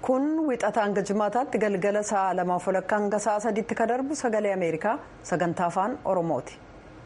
Kun wixata hanga jimaataatti galgala sa'a 2:00 hanga sa'a 3tti kan darbu sagalee Ameerikaa sagantaa afaan Oromooti.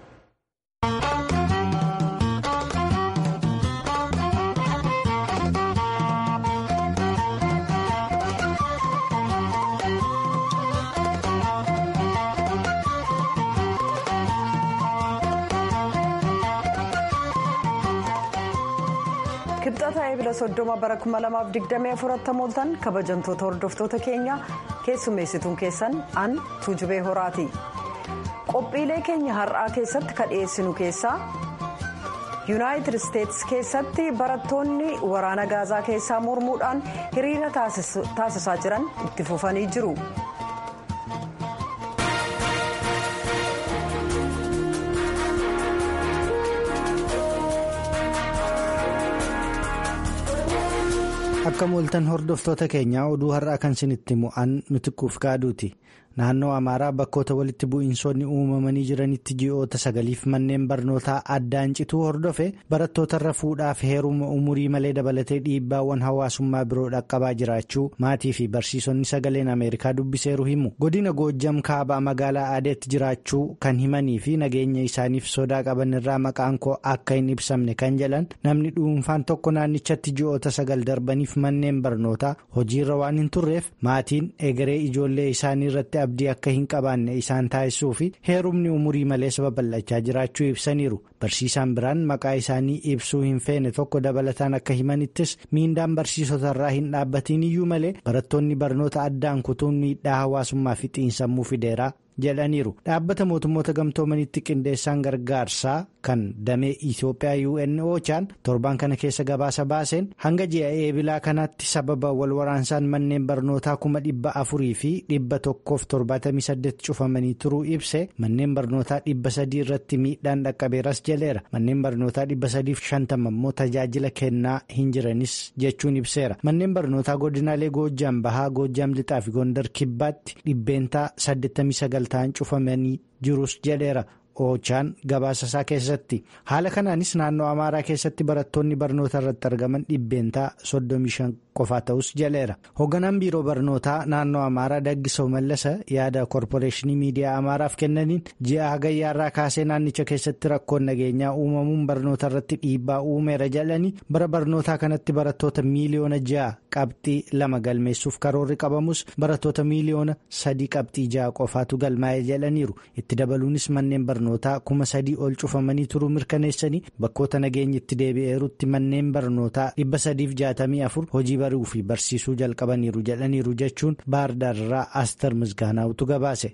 Kibxata eebila 30 bara 2024 mooltan kabajamtoota hordoftoota keenya keessummeessituun keessan an Tuujubee Horaati. Qophiilee keenya har'aa keessatti kan dhiyeessinu keessaa Yuunaayitid Isteetsi keessatti barattoonni waraana Gaazaa keessaa mormuudhaan hiriira taasisaa jiran itti fufanii jiru. Akka mooltan hordoftoota keenyaa oduu har'aa kan isinitti mu'an nuti kuufkaaduuti. Naannoo Amaaraa bakkoota walitti bu'iinsoonni uumamanii jiranitti ji'oota 9f manneen barnootaa addaan cituu hordofe barattootarra fuudhaaf heeruma umurii malee dabalatee dhiibbaawwan hawaasummaa biroo dhaqqabaa jiraachuu maatii fi barsiisonni sagaleen Ameerikaa dubbiseeru himu. Godina Goojjam kaabaa magaalaa Aadeetti jiraachuu kan himanii fi nageenya isaaniif sodaa qaban irraa maqaan koo akka hin ibsamne kan jedhan namni dhuunfaan tokko naannichatti ji'oota 9 darbaniif manneen barnootaa hojiirra waan hin turreef maatiin egeree ijoollee isaanii irratti abdii akka hin qabaanne isaan taasisuu fi heerumni umurii malee babal'achaa jiraachuu ibsaniiru. Barsiisaan biraan maqaa isaanii ibsuu hin feene tokko dabalataan akka himanittis miindaan barsiisotarraa hin dhaabbatiin iyyuu malee barattoonni barnoota addaan kutuun miidhaa hawaasummaa fi xiinsammuu fideeraa jedhaniiru. Dhaabbata mootummoota gamtoomanitti qindeessaan gargaarsaa kan damee Itoophiyaa UNOChaan torban kana keessa gabaasa baaseen hanga ji'a eebilaa kanaatti sababa wal waraansaan manneen barnootaa 400 fi 178 cufamanii turuu ibse manneen barnootaa 300 irratti miidhaan dhaqqabeeras jedheera. Manneen barnootaa 350 immoo tajaajila kennaa hin jiranis jechuun ibseera. Manneen barnootaa godinaalee Goojjam Bahaa, Goojjam Lixaa fi Gondar Kibbaatti dhibbeentaa 89 ta'an cufamanii jirus jedheera. Ochaan gabaasa isaa keessatti haala kanaanis naannoo Amaaraa keessatti barattoonni barnoota irratti argaman dhibbeentaa 35 qofaa ta'us jedheera. Hoogganaan biiroo barnootaa naannoo Amaaraa Daggisoo Mallasa yaada koorporeeshinii miidiyaa Amaaraaf kennaniin ji'a hagayyaarraa kaasee naannicha keessatti rakkoon nageenyaa uumamuun barnoota irratti dhiibbaa uumeera jedhanii bara barnootaa kanatti barattoota miiliyoona 6.2 galmeessuuf karoorri qabamus barattoota miiliyoona 3.6 qofaatu galmaa'e jedhaniiru. Itti dabaluunis manneen barnootaa 3,000 ol cufamanii turuu mirkaneessanii bakkoota nageenyi itti deebi'eerutti manneen barnootaa 364 hojii baruu fi barsiisuu jalqabaniiru jedhaniiru jechuun baardaarraa Aster Misgaanaawutu gabaase.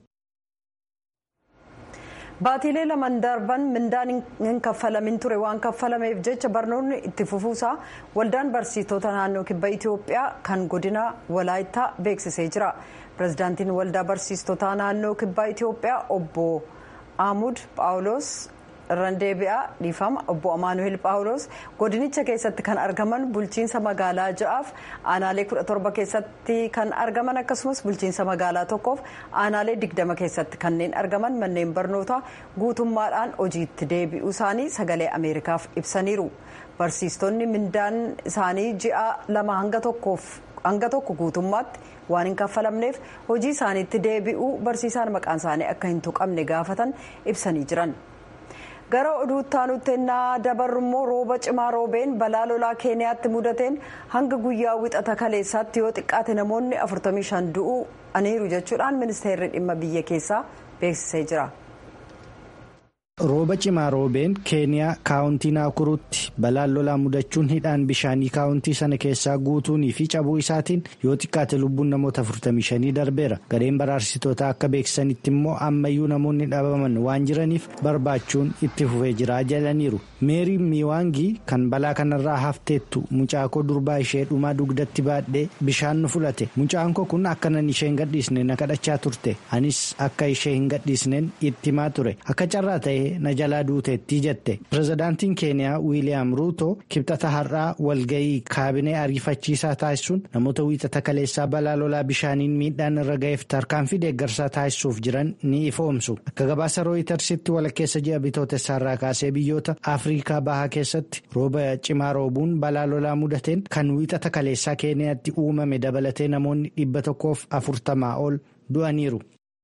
Baatiilee lamaan darban mindaan hin kaffalamin ture waan kaffalameef jecha barnoonni itti fufuusaa waldaan barsiistota naannoo kibba Itoophiyaa kan godina Walaayittaa beeksisee jira. Pireezidaantiin waldaa barsiistota naannoo kibba Itoophiyaa obbo Ahmad Phaawulos Randeebi'aa dhiifama obbo Amaanuel Phaawulos godinicha keessatti kan argaman bulchiinsa magaalaa 6f aanaalee 17 keessatti kan argaman akkasumas bulchiinsa magaalaa 1f aanaalee 20 keessatti kanneen argaman manneen barnootaa guutummaadhaan hojiitti deebi'uu isaanii sagalee Ameerikaaf ibsaniiru. Barsiistonni mindaan isaanii ji'a 2 hanga tokko guutummaatti waan hin kaffalamneef hojii isaaniitti deebi'uu barsiisaan maqaan isaanii akka hin tuqamne gaafatan ibsanii jiran. Gara oduutti aanutti ennaa dabarru immoo rooba cimaa roobeen balaa lolaa Keeniyaatti mudateen hanga guyyaa wixata kaleessaatti yoo xiqqaate namoonni 45 du'uu aniiru jechuudhaan ministeerri dhimma biyya keessaa beeksisee jira. Rooba cimaa roobeen Keeniyaa kaawuntii Naakuruutti balaan lolaa mudachuun hidhaan bishaanii kaawuntii sana keessaa guutuunii fi cabuu isaatiin yoo xiqqaate lubbuun namoota 45 darbeera. Gareen baraarsitoota akka beeksisanitti immoo ammayyuu namoonni dhabaman waan jiraniif barbaachuun itti fufee jira jedhaniiru. Meerii Miwaangii kan balaa kanarraa hafteettu mucaakoo durbaa ishee dhumaa dugdatti baadhee bishaan nu fudhate. Mucaanko kun akkanan ishee hin gadhiisne na kadhachaa turte. Anis akka ishee hin gadhiisneen itti himaa ture. Akka carraa ta'e ta'ee na jalaa duuteetti jette. Pireezidaantiin Keeniyaa Wiiliyaam Ruuto kibxata har'aa walgayii kaabinee ariifachiisaa taasisuun namoota wiixata kaleessaa balaa lolaa bishaaniin miidhaan irra ga'eef tarkaanfii deeggarsaa taasisuuf jiran ni ifoomsu. Akka gabaasa rooyitersitti walakkeessa ji'a bitootessaarraa kaasee biyyoota Afrikaa bahaa keessatti rooba cimaa roobuun balaa lolaa mudateen kan wiixata kaleessaa Keeniyaatti uumame dabalatee namoonni 140 ol du'aniiru.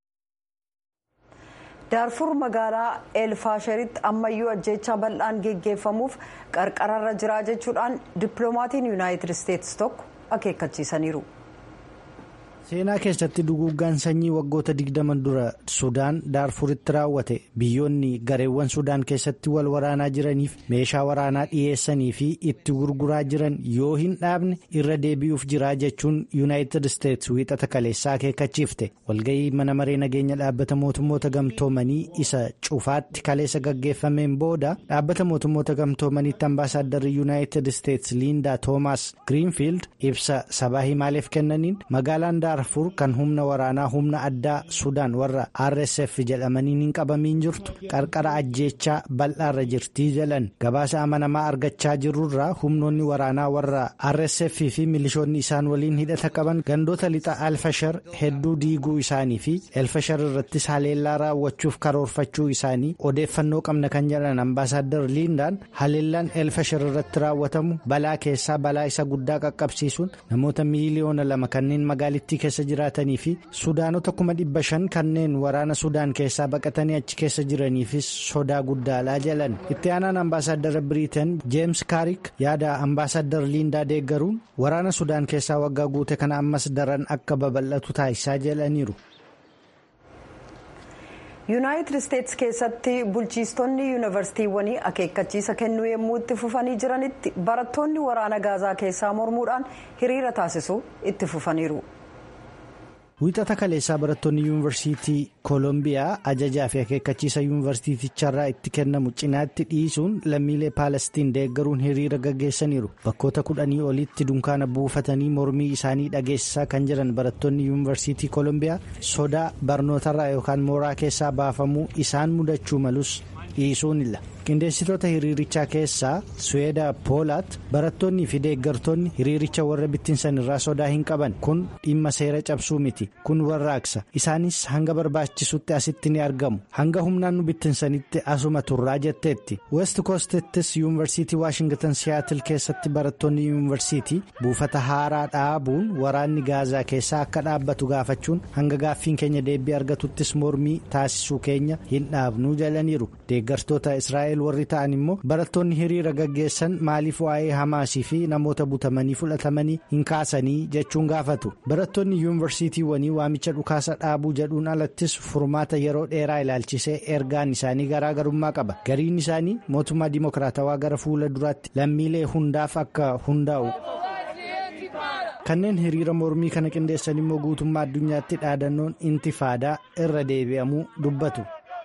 Daarfur magaalaa Elfaasharitti ammayyuu ajjeechaa bal'aan geggeeffamuuf qarqararra jira jechuudhaan dippiloomatiin Yuunaayitid Isteetsi tokko akeekkachiisaniiru. Seenaa keessatti duguuggaan sanyii waggoota 20 dura Sudaan Daarfuritti raawwate biyyoonni gareewwan Sudaan keessatti wal waraanaa jiraniif meeshaa waraanaa dhiyeessanii fi itti gurguraa jiran yoo hin dhaabne irra deebi'uuf jira jechuun Yuunaayitid Isteetsi wiixata kaleessaa akeekkachiifte. Walgayii mana maree nageenya dhaabbata mootummoota gamtoomanii isa cufaatti kaleessa gaggeeffameen booda dhaabbata mootummoota gamtoomaniitti ambaasaaddarri Yuunaayitid Isteetsi Liindaa Toomaas Giriinfiild ibsa sabaa himaaleef kennaniin magaalaan Daarfur kan humna waraanaa humna addaa Sudaan warra RSF jedhamaniin hin qabamiin jirtu qarqara ajjeechaa bal'aarra jirtii jedhan. Gabaasa amanamaa argachaa jirurraa humnoonni waraanaa warra RSF fi milishoonni isaan waliin hidhata qaban gandoota lixa Alfashar hedduu diiguu isaanii fi Elfashar irrattis haleellaa raawwachuuf karoorfachuu isaanii odeeffannoo qabna kan jedhan ambaasaadar Liindaan haleellaan Elfashar irratti raawwatamu balaa keessaa balaa isa guddaa qaqqabsiisuun namoota miiliyoona 2 kanneen magaalittii keessa jiraatanii fi Sudaanota 500,000 kanneen waraana Sudaan keessaa baqatanii achi keessa jiraniifis sodaa guddaadha jedhan. Itti aanaan ambaasaadara Biriiteen Jeems Kaarik yaada ambaasaadar Liindaa deeggaruun waraana Sudaan keessaa waggaa guute kana ammas daran akka babal'atu taasisaa jedhaniiru. Yuunaayitid Isteetsi keessatti bulchiistonni yuunivarsiitiiwwanii akeekkachiisa kennuu yommuu itti fufanii jiranitti barattoonni waraana Gaazaa keessaa mormuudhaan hiriira taasisuu itti fufaniiru. Wiixata kaleessaa barattoonni yuunivarsiitii Koolombiyaa ajajaa fi akeekkachiisa yuunivarsiiticharraa itti kennamu cinaatti dhiisuun lammiilee Paalestiin deeggaruun hiriira gaggeessaniiru. Bakkoota 10 olitti dunkaana buufatanii mormii isaanii dhageessisaa kan jiran barattoonni yuunivarsiitii Koolombiyaa sodaa barnootarraa yookaan mooraa keessaa baafamuu isaan mudachuu malus dhiisuunilla. Qindeessitoota hiriirichaa keessaa Suweedaa Poolaat barattoonnii fi deeggartoonni hiriiricha warra bittinsan irraa sodaa hin qaban kun dhimma seera cabsuu miti kun warraaqsa isaanis hanga barbaachisutti asitti ni argamu hanga humnaan nu bittinsanitti asuma turraa jetteetti. West Coast's yuunivarsiitii Waashingtan Siyaatil keessatti barattoonni yuunivarsiitii buufata haaraa dhaabuun waraanni Gaazaa keessaa akka dhaabbatu gaafachuun hanga gaaffiin keenya deebii argatuttis mormii taasisuu keenya hin dhaabnuu jedhaniiru. Deeggartoota Israa'el warri ta'an immoo barattoonni hiriira gaggeessan maaliif waa'ee Hamaasii fi namoota butamanii fudhatamanii hin kaasanii jechuun gaafatu. Barattoonni yuunivarsiitiiwwanii waamicha dhukaasa dhaabuu jedhuun alattis furmaata yeroo dheeraa ilaalchisee ergaan isaanii garaagarummaa qaba. Gariin isaanii mootummaa dimokiraatawaa gara fuula duraatti lammiilee hundaaf akka hundaa'u. Kanneen hiriira mormii kana qindeessan immoo guutummaa addunyaatti dhaadannoon intifaadaa irra deebi'amuu dubbatu.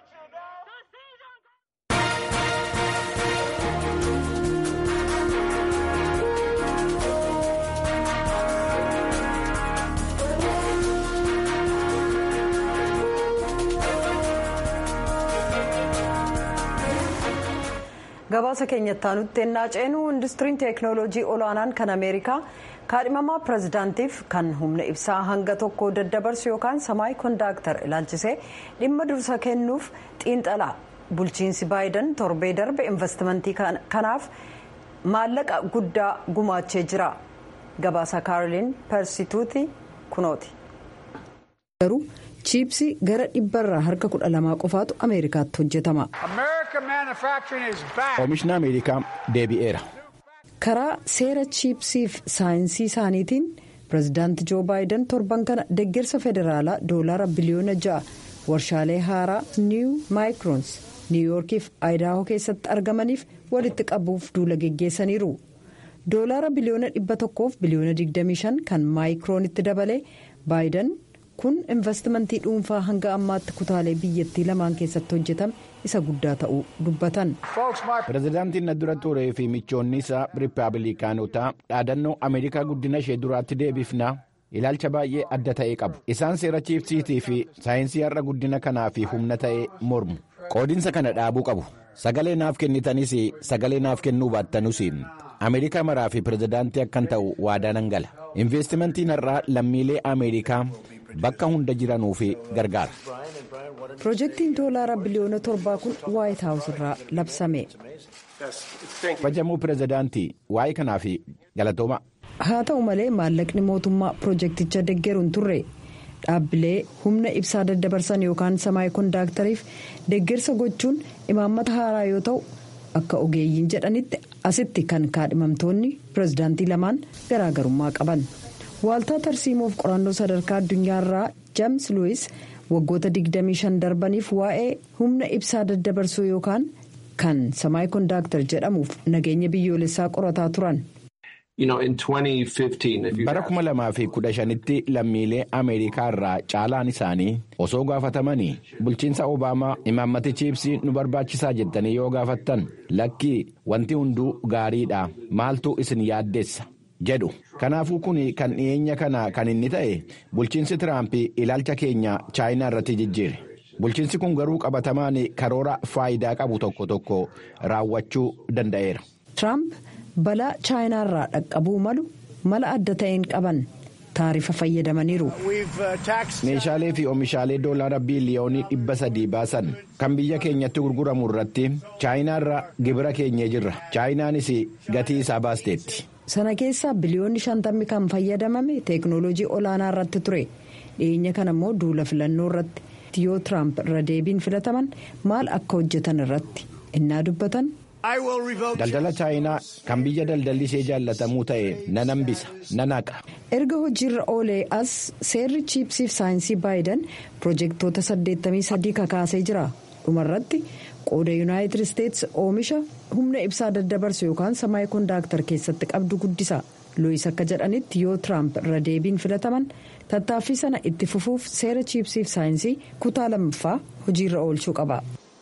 Gabaasa keenyatti aanutti ennaa ceenu industiriin teeknooloojii olaanaan kan Ameerikaa kaadhimamaa pireezidaantiif kan humna ibsaa hanga tokko daddabarsu yookaan samaay kondaaktar ilaalchisee dhimma dursa kennuuf xiinxalaa bulchiinsi Baayiden torbee darbe investimentii kanaaf maallaqa guddaa gumaachee jira. Gabaasa Kaaroliin Persituuti kunooti. Chiipsii gara 112 qofaatu Ameerikaatti hojjetama. Oomishni Ameerikaa deebi'eera. Karaa seera chiipsiif saayinsii isaaniitiin pireezidaanti Joo Baayiden torban kana deeggarsa federaalaa doolaara biliyoona 6 warshaalee haaraa niiw maayikroons niiwuyoorkiif aayidaahoo keessatti argamaniif walitti qabuuf duula geggeessaniiru. Doolaara biliyoona 100 fi biliyoona 25 kan maayikroonitti dabalee Baayiden. Kun investimentii dhuunfaa hanga ammaatti kutaalee biyyattii lamaan keessatti hojjetame isa guddaa ta'uu dubbatan. Pireezidaantiin na dura turee fi michoonni isaa Rippaabilikaanotaa dhaadannoo Ameerikaa guddina ishee duraatti deebifnaa ilaalcha baay'ee adda ta'e qabu. Isaan seera chiipsiitii fi saayinsii har'a guddina kanaa fi humna ta'e mormu. Qoodinsa kana dhaabuu qabu. Sagalee naaf kennitanis sagalee naaf kennuu baattanuus Ameerikaa maraa fi pirezidaantii akkan ta'u waadaa nan gala. Investimentiin har'aa lammiilee Ameerikaa bakka hunda jiranuuf gargaara. Piroojeektiin doolaara biliyoona 7 kun Waayit Haawus irraa labsame. Kabajamuu pirezidaantii waa'ee kanaaf galatooma. Haa ta'u malee maallaqni mootummaa piroojeekticha deeggaruun turre. Dhaabbilee humna ibsaa daddabarsan yookaan samaayikoondaaktariif deeggarsa gochuun imaammata haaraa yoo ta'u akka ogeeyyiin jedhanitti asitti kan kaadhimamtoonni pirezidaantii lamaan garaagarummaa qaban. Waaltaa tarsiimoof qorannoo sadarkaa addunyaarraa James Lewis waggoota 25 darbaniif waa'ee humna ibsaa daddabarsuu yookaan kan samaayikoondaaktar jedhamuuf nageenya biyyoolessaa qorataa turan. Bara 2015tti lammiilee Ameerikaa irraa caalaan isaanii osoo gaafatamanii bulchiinsa Obaamaa imaammatichi ibsii nu barbaachisaa jettanii yoo gaafattan lakkii wanti hunduu gaariidha maaltu isin yaaddeessa jedhu. Kanaafuu kun kan dhiyeenya kana kan inni ta'e bulchiinsi Tiraamp ilaalcha keenya Chaayinaa irratti jijjiire. Bulchiinsi kun garuu qabatamaan karoora faayidaa qabu tokko raawwachuu danda'eera. Tiraamp balaa Chaayinaa irraa dhaqqabuu malu mala adda ta'een qaban taarifa fayyadamaniiru. Meeshaalee fi oomishaalee doolaara biiliyoonii 300 baasan kan biyya keenyatti gurguramu irratti Chaayinaa irra gibira keenyee jirra. Chaayinaanis gatii isaa baasteetti. Sana keessaa biliyoonni 50 kan fayyadamame teeknooloojii olaanaa irratti ture. Dhiyeenya kana immoo duula filannoo irratti yoo Tiraamp irra deebiin filataman maal akka hojjetan irratti innaa dubbatan. Daldala Chaayinaa kan biyya daldalli ishee jaallatamuu ta'e nan hambisa nan haqa. Erga hojiirra oolee as seerri chiipsiif saayinsii Baayiden piroojeektoota 83 kakaasee jira. Dhumarratti qooda Yuunaayitid Isteetsi oomisha humna ibsaa daddabarsu yookaan samaayikoondaaktar keessatti qabdu guddisa. Looyis akka jedhanitti yoo Tiraamp irra deebiin filataman tattaaffii sana itti fufuuf seera chiipsiif saayinsii kutaa lammaffaa hojiirra oolchuu qaba.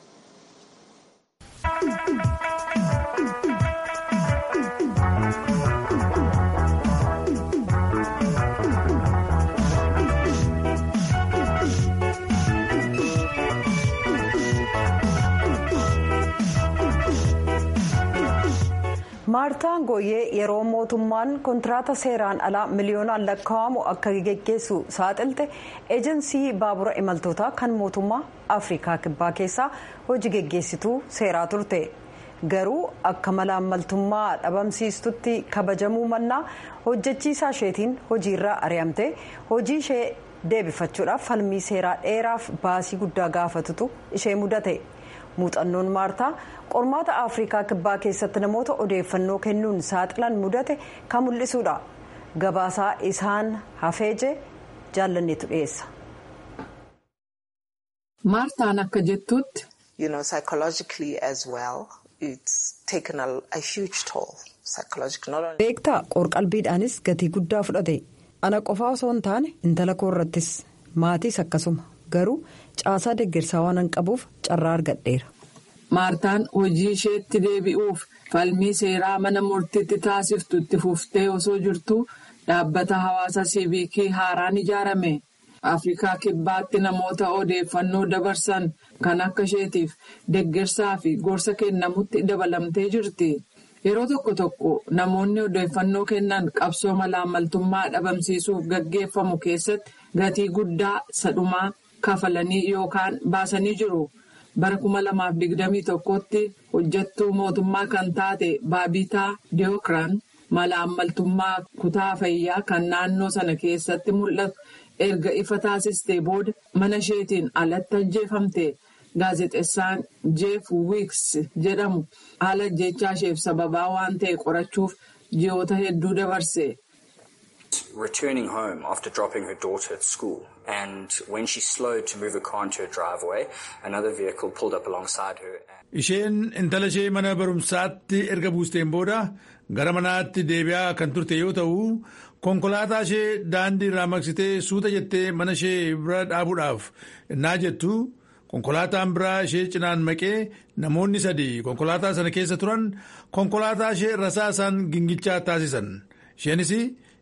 Maartaan Gooyyee yeroo mootummaan kontiraataa seeraan alaa miliyoonaan lakkaa'amu akka geggeessu saaxilte eejensii baabura imaltootaa kan mootummaa Afrikaa Kibbaa keessaa hojii geggeessituu seeraa turte. Garuu akka malaammaltummaa dhabamsiistutti kabajamuu mannaa hojjechiisaa isheetiin hojiirraa ari'amte hojii ishee deebifachuudhaaf falmii seeraa dheeraaf baasii guddaa gaafatutu ishee mudate. Muuxannoon Maartaa qormaata Afrikaa Kibbaa keessatti namoota odeeffannoo kennuun saaxilan mudate kan mul'isuudha. Gabaasaa isaan hafeeje jaallanneetu dhiyeessa. Maartaan akka jettutti. Beektaa qorqalbiidhaanis gatii guddaa fudhate. Ana qofaa osoo hin taane intala koo irrattis maatiis akkasuma. Garuu caasaa deeggarsaa waan hin qabuuf carraa argadheera. Maartaan hojii isheetti deebi'uuf falmii seeraa mana murtiitti taasiftu itti fuftee osoo jirtu dhaabbata hawaasa siiviikii haaraan ijaarame. Afrikaa Kibbaatti namoota odeeffannoo dabarsan kan akka isheetiif deeggarsaa fi gorsa kennamutti dabalamtee jirti. Yeroo tokko namoonni odeeffannoo kennan qabsoo malaammaltummaa dhabamsiisuuf gaggeeffamu keessatti gatii guddaa sadhumaa kafalanii yookaan baasanii jiru. Bara 2021tti hojjettuu mootummaa kan taate Baabitaa Deeokraan malaammaltummaa kutaa fayyaa kan naannoo sana keessatti mul'atu erga ifa taasistee booda mana isheetiin alatti ajjeefamte. Gaazexeessaan Jeef Wiiks jedhamu haala ajjechaa isheef sababaa waan ta'e qorachuuf ji'oota hedduu dabarse. Returning home after dropping her daughter at school, and when she slowed to move her car into her driveway, another vehicle pulled up alongside her. Isheen intala ishee mana barumsaatti erga buusteen booda gara manaatti deebi'aa kan turte yoo ta'u, konkolaataa ishee daandii irraa maqsitee suuta jettee mana ishee bira dhaabuudhaaf innaa jettu. Konkolaataan biraa ishee cinaan maqee namoonni 3 konkolaataa sana keessa turan konkolaataa ishee rasaasaan gingilchaa taasisan. Isheenis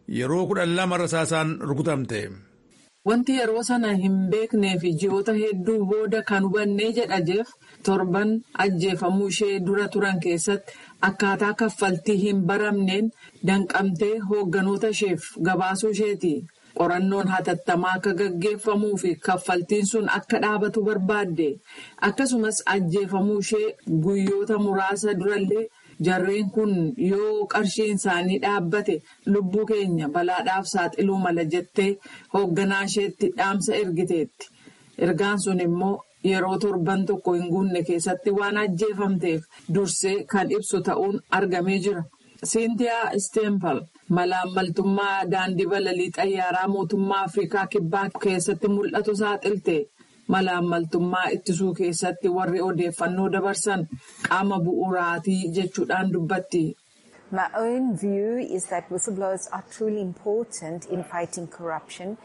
yeroo 12 rasaasaan rukutamte. Wanti yeroo sana hin beeknee fi ji'oota hedduu booda kan hubannee jedha Jeef torban ajjeefamuu ishee dura turan keessatti akkaataa kaffaltii hin baramneen danqamtee hoogganoota isheef gabaasuu isheeti. Qorannoon hatattamaa akka gaggeeffamuu fi kaffaltiin sun akka dhaabatu barbaadde. Akkasumas ajjeefamuu ishee guyyoota muraasa durallee jarreen kun yoo qarshiin isaanii dhaabbate lubbuu keenya balaadhaaf saaxiluu mala jettee hoogganaa isheetti dhaamsa ergiteetti. Ergaan sun immoo yeroo torban tokko hin guunne keessatti waan ajjeefamteef dursee kan ibsu ta'uun argamee jira. Siintiyaa Isteempal malaammaltummaa daandii balalii xayyaaraa mootummaa Afrikaa Kibbaa keessatti mul'atu saaxilte. Malaammaltummaa ittisuu keessatti warri odeeffannoo dabarsan qaama bu'uuraatii jechuudhaan dubbatti. My own view is that whistleblowers are truly important in fighting corruption.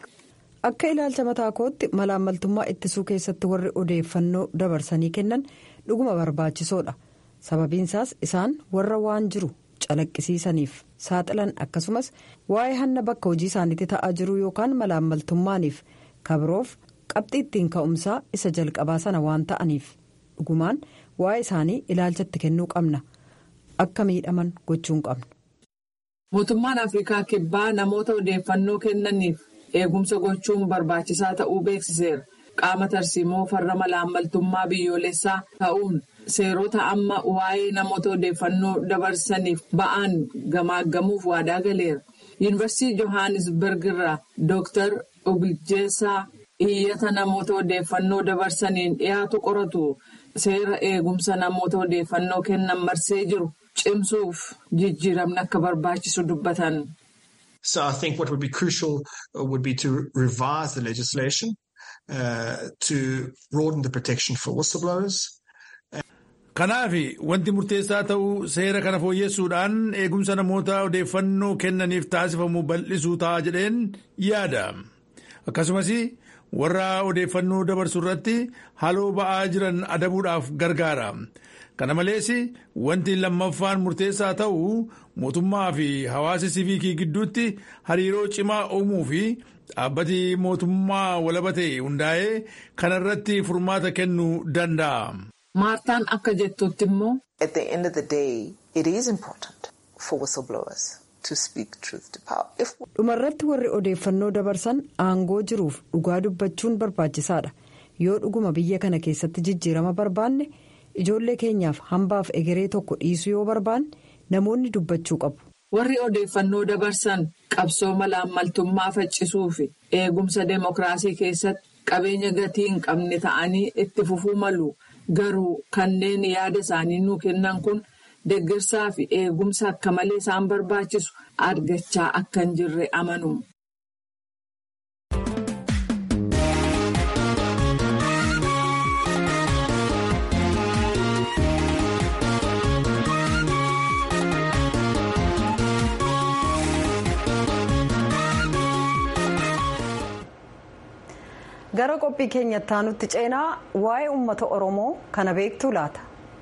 Akka ilaalcha mataa kootti malaammaltummaa ittisuu keessatti warri odeeffannoo dabarsanii kennan dhuguma barbaachisoodha. Sababiinsaas isaan warra waan jiru calaqqisiisaniif saaxilan akkasumas waa'ee hanna bakka hojii isaaniitti ta'aa jiru yookaan malaammaltummaaniif kabiroof qabxii ittiin ka'umsaa isa jalqabaa sana waan ta'aniif dhugumaan waa'ee isaanii ilaalchatti kennuu qabna akka miidhaman gochuun qabna. Mootummaan Afrikaa Kibbaa namoota odeeffannoo kennaniif eegumsa gochuun barbaachisaa ta'uu beeksiseera. Qaama tarsiimoo farra malaammaltummaa biyyoolessaa ta'uun seerota amma waa'ee namoota odeeffannoo dabarsaniif ba'an gamaaggamuuf waadaa galeera. Yuunivarsiitii Johannesburg irraa Dr. Ogiljeessaa iyyata namoota odeeffannoo dabarsaniin dhiyaatu qoratu seera eegumsa namoota odeeffannoo kennan marsee jiru cimsuuf jijjiiramni akka barbaachisu dubbatan. So I think what would be crucial would be to revise the legislation to broaden the protection for whistleblowers. Kanaaf wanti murteessaa ta'uu seera kana fooyyessuudhaan eegumsa namoota odeeffannoo kennaniif taasifamu bal'isuu ta'a jedheen yaada. Akkasumas warra odeeffannoo dabarsuu irratti haaloo ba'aa jiran adabuudhaaf gargaara. Kana malees wanti lammaffaan murteessaa ta'uu mootummaa fi hawaasa siviikii gidduutti hariiroo cimaa uumuu fi dhaabbati mootummaa walaba ta'e hundaa'ee kanarratti furmaata kennuu danda'a. Maartaan akka jettutti immoo. At the end of the day, it is important for whistleblowers to speak truth to power. Dhumarratti warri odeeffannoo dabarsan aangoo jiruuf dhugaa dubbachuun barbaachisaadha. Yoo dhuguma biyya kana keessatti jijjiirama barbaanne ijoollee keenyaaf hambaaf egeree tokko dhiisuu yoo barbaanne namoonni dubbachuu qabu. Warri odeeffannoo dabarsan qabsoo malaammaltummaa faccisuu fi eegumsa deemokiraasii keessatti qabeenya gatii hin qabne ta'anii itti fufuu malu. Garuu kanneen yaada isaanii nuu kennan kun deeggarsaa fi eegumsa akka malee isaan barbaachisu argachaa akka hin jirre amanu. Gara qophii keenyatti aanutti ceenaa waa'ee uummata Oromoo kana beektuu laata?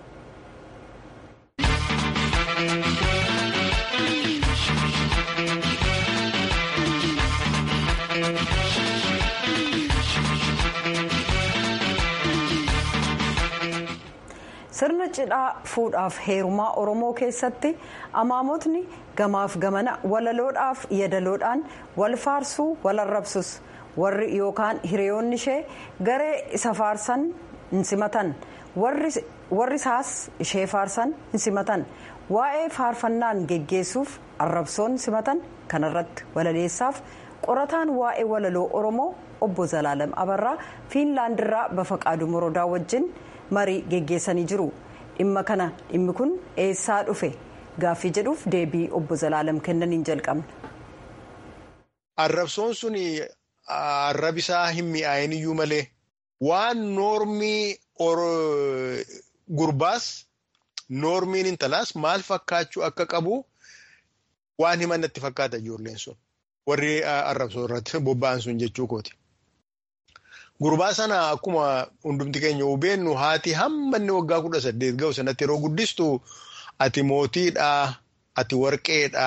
Sirna cidhaa fuudhaaf heerumaa Oromoo keessatti amaamotni gamaaf gamana walaloodhaaf yadaloodhaan wal faarsuu wal arrabsus. Warri yookaan hiriyoonni ishee garee isa faarsan hin simatan warri isaas ishee faarsan hin simatan waa'ee faarfannaan geggeessuuf arrabsoon simatan kanarratti walaleessaaf qorataan waa'ee walaloo Oromoo obbo Zalaalam Abarraa Fiinlaandirraa Bafaqaaduu Morodaa wajjin marii geggeessanii jiru. Dhimmi kun eessaa dhufe gaaffii jedhuuf deebii obbo Zalaalam kennaniin jalqabna. Arrabsoon suni. Arrabisaa hin mi'aayin iyyuu malee waan noormii gurbaas noormiin intalaas maal fakkaachuu akka qabu waan himannatti fakkaata ijoolleen sun warri arrabsoo irratti bobba'an sun jechuu kooti. Gurbaa sana akkuma hundumti keenya hubeennu haati hamma inni waggaa 18 ga'u sanatti yeroo guddistu ati mootiidhaa, ati warqeedhaa,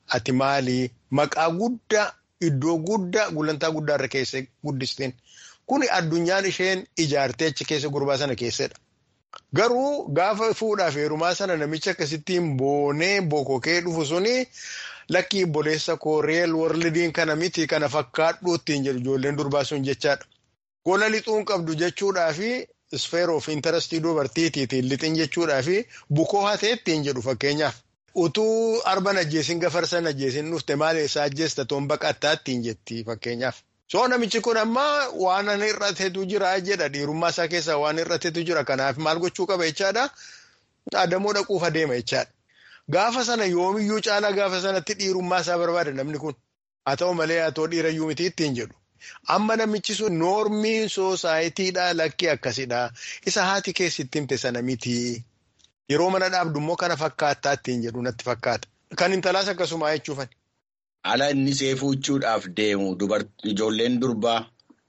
ati maali maqaa guddaa iddoo guddaa gulantaa guddaa irra keessa guddisteen kuni addunyaan isheen ijaartee achi keessa gurbaa sana keessadha. Garuu gaafa fuudhaaf heerumaa sana namicha akkasittiin boonee bokokee dhufu suni lakkii boleessa koo reel warlidiin kana miti kana fakkaadhu ittiin jedhu ijoolleen durbaa sun jechaadha. Gola lixuun qabdu jechuudhaafi sphere of interest dubartiitiin lixin jechuudhaafi bukoo hatee ittiin jedhu fakkeenyaaf. Utuu arban ajjeesin gafarsan ajjeesin dhufte maal eessaa ajjeesta toon baqattaa ittiin jetti fakkeenyaaf. So namichi kun amma waan hir'ateetu jira jedha dhiirummaa isaa keessaa waan hir'ateetu jira kanaaf maal gochuu qaba jechaadha. Adamoo dhaquuf adeema jechaadha. Gaafa sana yoomiyyuu caalaa gaafa sanatti dhiirummaa isaa barbaada namni kun. Haa ta'u malee haa ta'u dhiirayyuu miti ittiin jedhu. Amma namichi sun noormiin soosaayitiidhaa lakkii akkasidha. Isa haati keessatti himte sana miti. Yeroo mana dhaabdu immoo kana fakkaattaa ittiin jedhu natti fakkaata. Kan intalaas akkasuma jechuufani. Ala inni seefuuchuudhaaf deemu ijoolleen durbaa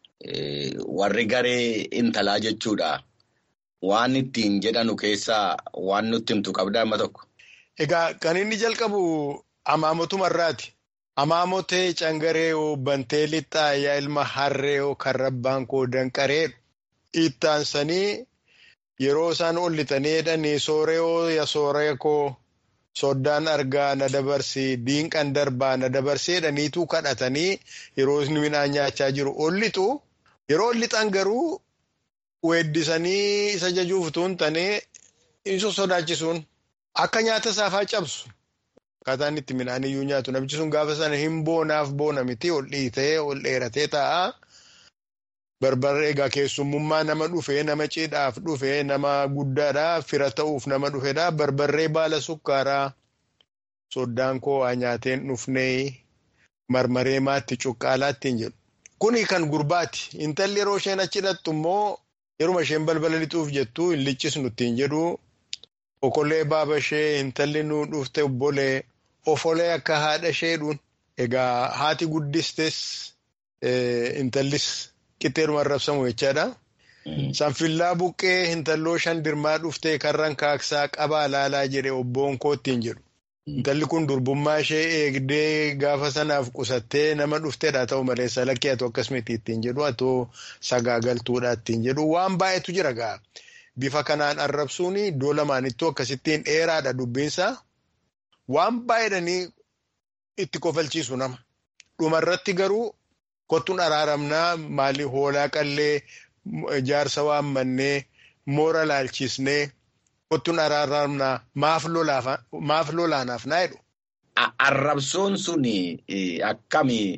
warri garee intalaa jechuudha. Waan ittiin jedhanu keessaa waan nutti himtu qabdaa amma tokko. Egaa kan inni jalqabu amaamotumarraati. Amaamotee cangareeoo bantee lixaa yaa ilma harreeoo kan rabbaan koo danqareedhu. Ittaansanii yeroo isaan ol lixanii jedhanii sooreeoo yaa sooree koo. Soddaan argaa na dabarsi diinqan darbaa na dabarsee jedhaniitu kadhatanii yeroo inni midhaan nyaachaa jiru ol lixu. Yeroo ol lixan garuu weeddisanii isa jajuuf tuun tanee isa sodaachisuun akka nyaata saafaa cabsu. Akkaataan itti midhaan iyyuu nyaatu namichi sun gaafa sana hin boonaaf boona miti ol dhiitee ol dheeratee taa'a. Barbarree egaa keessummummaa nama dhufee nama cidhaaf dhufee nama guddaadhaa fira ta'uuf nama dhufeedhaa barbarree baala sukkaaraa soddaan koo waa nyaateen dhufnee marmaree maatti cuqqaalaa ittiin jedhu. Kuni kan gurbaati. Intalli yeroo isheen achi hidhattu immoo yeruma isheen balbala lixuuf jettu hin liccisnu ittiin jedhu. Okolee baaba ishee intalli nuu dhufte obbolee ofolee akka haadha isheedhuun. Egaa haati guddistes intallis. Qixxeeruma arrabsamu jechaadha. Sanfillaa buqqee intalloo shan dirmaa dhuftee karran kaaksaa qabaa laalaa jedhe obboon koo ittiin jedhu. Intalli kun durbummaa ishee eegdee gaafa sanaaf qusattee nama dhufteedha ta'u malee salakkee atoo akkasumatti ittiin jedhu atoo sagaagaltuudha ittiin jedhu waan baay'eetu jira gaa. Bifa kanaan arrabsuun iddoo lamaanittuu akkasittiin dheeraadha dubbiinsaa. Waan baay'eedhanii itti kofalchiisu nama. Dhumarratti garuu. Kottuun araaramnaa maali hoolaa qallee jaarsa waammannee moora laalchisnee kottuun araaramnaa maaf lolaanaaf naa jedhu. Arrabsoon sun akkami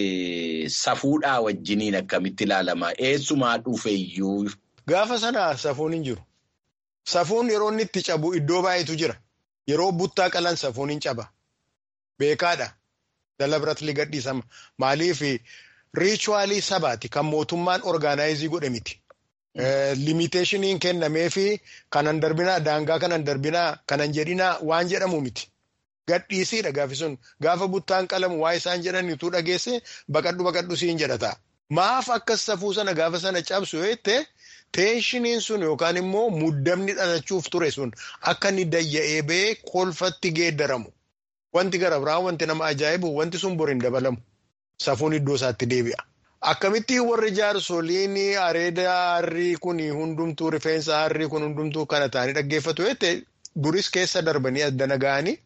safuudhaa wajjiniin akkamitti ilaalama? Eessumaa dhufeeyyuu? Gaafa sana safuun hin jiru. Safuun yeroo inni itti cabu iddoo baay'eetu jira. Yeroo buttaa qalan safuun hin caba. Beekaadha. Dalabiratli gadhiisama. Maaliif riichuwaalii sabaati kan mootummaan orgaanaayizii godhe miti. Limiteeshiniin kennamee fi kanan darbinaa daangaa kanan darbinaa kanan jedhinaa waan jedhamu miti. Gadhiisiidha gaafi sun gaafa buttaan qalamu waa isaan jedhanitu dhageesse baqadhu siin jedhata. Maaf akkas safuu sana gaafa sana cabsu jettee teeshiniin sun yookaan immoo muddamni dhalachuuf ture sun akka inni dayya'ee ba'ee kolfatti geeddaramu. Wanti gara biraa wanti nama ajaa'ibu wanti sun boriin dabalamu. Safuun iddoo isaatti deebi'a. Akkamitti warri jaarsoliin areeda harrii kun hundumtuu rifeensa harrii kun hundumtuu kana ta'anii dhaggeeffatu jettee duris keessa darbanii addana ga'anii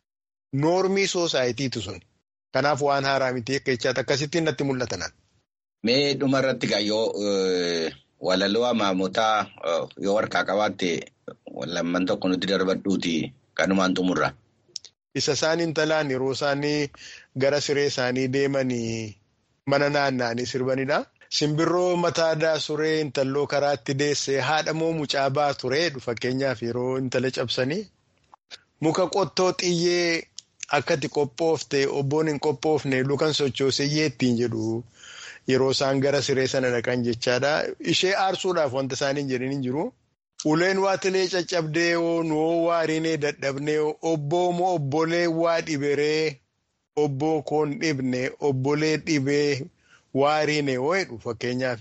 noormii soosaayitiitu sun. Kanaaf waan haaraa miti akka jechaatti akkasittiin natti mul'atan. Mee dhumarratti yoo walaloo amaamotaa yoo harkaa qabaatte lamman tokko nutti darbadhuuti kanumaan xumurra. Isa isaan intalaan yeroo isaanii gara siree isaanii deemanii mana naanna'anii sirbanidha. Simbirroo mataadaa suree intalloo karaatti deessee haadha moo mucaa baa tureedhu fakkeenyaaf yeroo intala cabsanii. Muka qottoo xiyyee akkatti qophoofte obboon hin qophoofne lukan sochooseyyee ittiin jedhu yeroo isaan gara siree sana dhaqan jechaadha. Ishee aarsuudhaaf wanta isaan hin jedhin hin jiru. Uleen waatilee caccabdee nuu waarinee dadhabnee obboo moo obbolee waa dhiberee obboo koon dhibne obbolee dhibee waarinee jedhu fakkeenyaaf.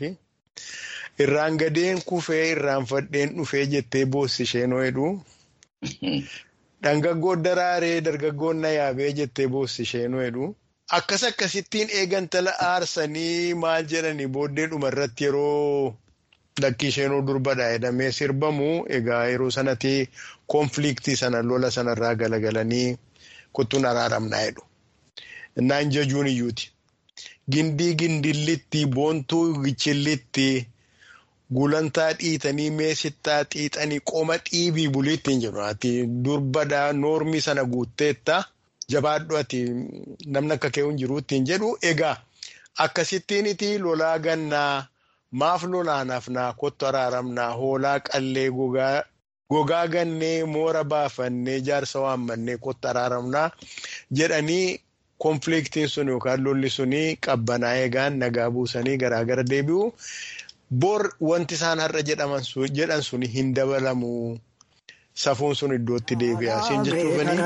Irraan gadeen kufee irraan fadheen dhufee jettee boossi isheen jedhu. Dhangaggoo daraaree dargaggoon na yaabee jettee boossi isheenuu jedhu. Akkasittiin eegantala aarsanii maal jedhanii booddee dhumarratti yeroo lakkii isheenuu durbadha jedhamee sirbamu egaa yeroo sanatti konfliktii sana lola sanarraa galagalanii kuttuun araaramnaa jedhu. Naan jajuun iyyuuti. Gindii gindillitti boontuu gichillitti gulantaa dhiitanii meesittaa xiixanii qoma dhiibii buliittiin jedhu ati durbadhaa noormii sana guutteetta jabaadhu ati namni akka kee hin jiruuttiin jedhu egaa akkasittiin iti lolaa gannaa maaf lolaanaaf naa kottu araaramnaa hoolaa qallee gogaa gannee moora baafannee jaarsa waammannee kottu araaramnaa jedhanii konfliktiin sun yookaan lolli suni qabbanaa eegaan nagaa buusanii garaagara deebi'u. Bor wanti isaan har'a jedhan suni hin dabalamu. Safuun sun iddootti deebi'a. Siin jechuufani.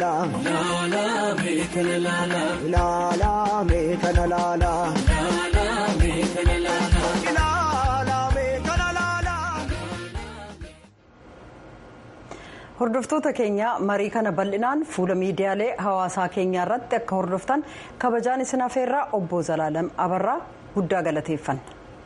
Hordoftoota keenya marii kana bal'inaan fuula miidiyaalee hawaasaa keenyaa irratti akka hordoftan kabajaan isin affeerraa obbo Zalaalam Abarraa guddaa galateeffanna.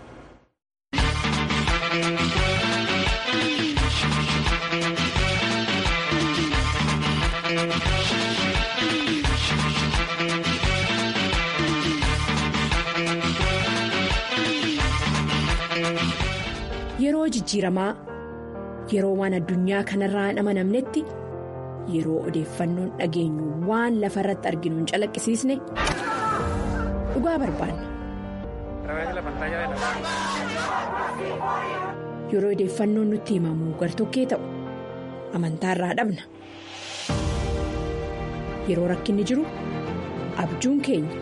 Yeroo jijjiiramaa yeroo waan addunyaa kanarraa hin amanamnetti yeroo odeeffannoon dhageenyu waan lafa irratti arginu hin calaqqisiisne dhugaa barbaanna. Yeroo odeeffannoon nutti himamu gartokkee ta'u amantaarraa dhabna. Yeroo rakkinni jiru abjuun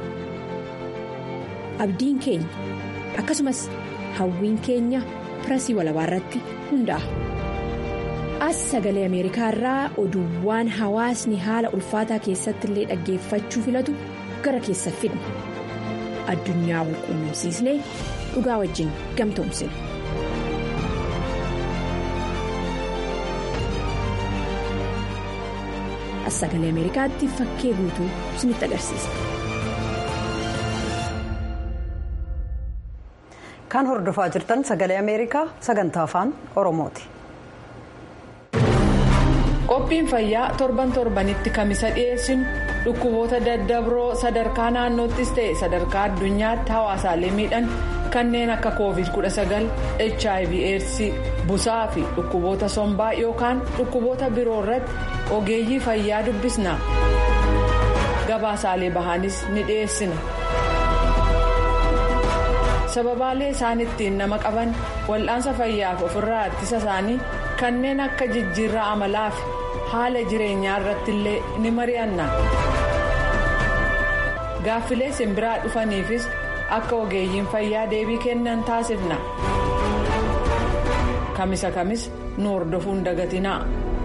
keenya akkasumas hawwiin keenya pirasii walabaa irratti hundaa'a. As sagalee Ameerikaa irraa oduuwwan hawaasni haala ulfaataa keessatti illee dhaggeeffachuu filatu gara keessa fidna. Addunyaa wal quunnamsiisnee dhugaa wajjin gamtoomsina. As sagalee Ameerikaatti fakkee guutuu isinitti agarsiisa. Kan hordofaa jirtan sagalee Ameerikaa sagantaa afaan Oromooti. Qophiin fayyaa torbanitti kamisa dhiyeessinu dhukkuboota daddabroo sadarkaa naannoottis ta'e sadarkaa addunyaatti hawaasaalee miidhan kanneen akka COVID-19, HIV/AIDS, busaa fi dhukkuboota sombaa yookaan dhukkuboota biroo irratti ogeeyyii fayyaa dubbisna. Gabaasaalee bahaanis ni dhiyeessina. Sababaalee isaan ittiin nama qaban wal'aansa fayyaaf ofirraa ittisa isaanii kanneen akka jijjiirraa amalaa fi haala jireenyaa irratti illee ni mari'anna. Gaaffilee simbiraa dhufaniifis akka ogeeyyiin fayyaa deebii kennan taasifna. Kamisa kamis nu hordofuun dagatinaa.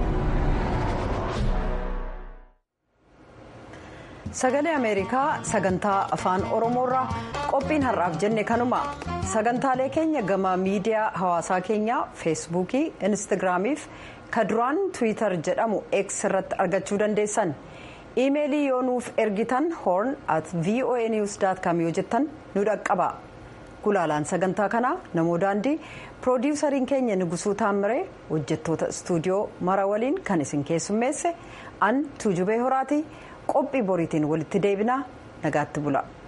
Sagalee Ameerikaa sagantaa afaan Oromoorraa qophiin har'aaf jenne kanuma. Sagantaalee keenya gama miidiyaa hawaasaa keenyaa feesbuukii, instaagiraamiif kaduraan tiwiitar jedhamu X irratti argachuu dandeessan. Iimeelii yoo nuuf ergitan horn@voanews.com yoo jettan nu dhaqqaba. Gulaalaan sagantaa kanaa namoo daandii piroodiwusariin keenya Nugusuu Taamiree hojjettoota istuudiyoo mara waliin kan isin keessummeesse an Tuujubee Horaati. Qophii boriitiin walitti deebinaa nagaatti bula.